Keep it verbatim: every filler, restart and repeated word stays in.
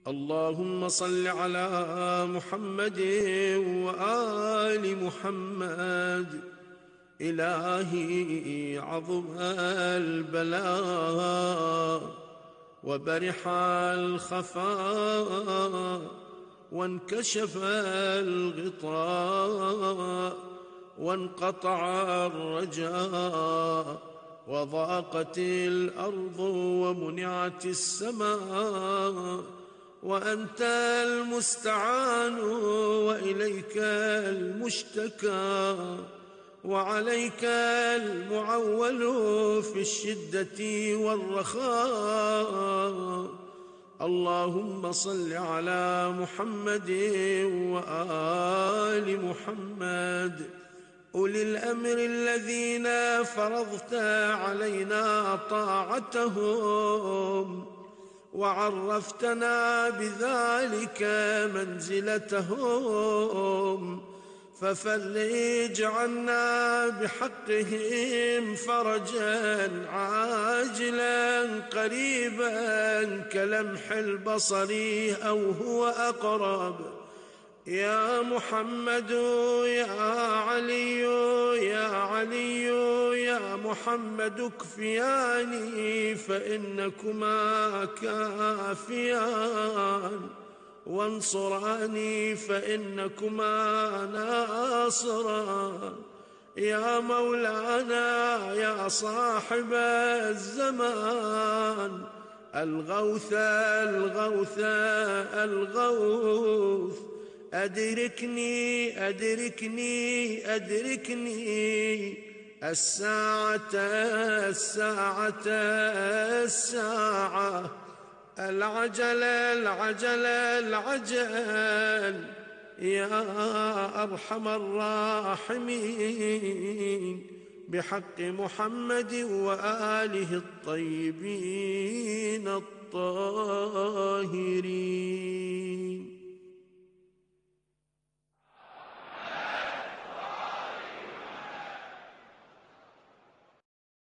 اللهم صل على محمد وآل محمد. إلهي عظم البلاء وبرح الخفاء وانكشف الغطاء وانقطع الرجاء وضاقت الأرض ومنعت السماء، وأنت المستعان وإليك المشتكى وعليك المعول في الشدة والرخاء. اللهم صل على محمد وآل محمد أولي الأمر الذين فرضت علينا طاعتهم وعرفتنا بذلك منزلتهم، ففرج عنا بحقهم فرجا عاجلا قريبا كلمح البصر أو هو أقرب. يا محمد يا علي يا علي يا محمد اكفياني فإنكما كافيان، وانصراني فإنكما ناصران. يا مولانا يا صاحب الزمان الغوث الغوث الغوث، أدركني أدركني أدركني الساعة الساعة الساعة، العجل العجل العجل يا أرحم الراحمين، بحق محمد وآله الطيبين الطاهرين.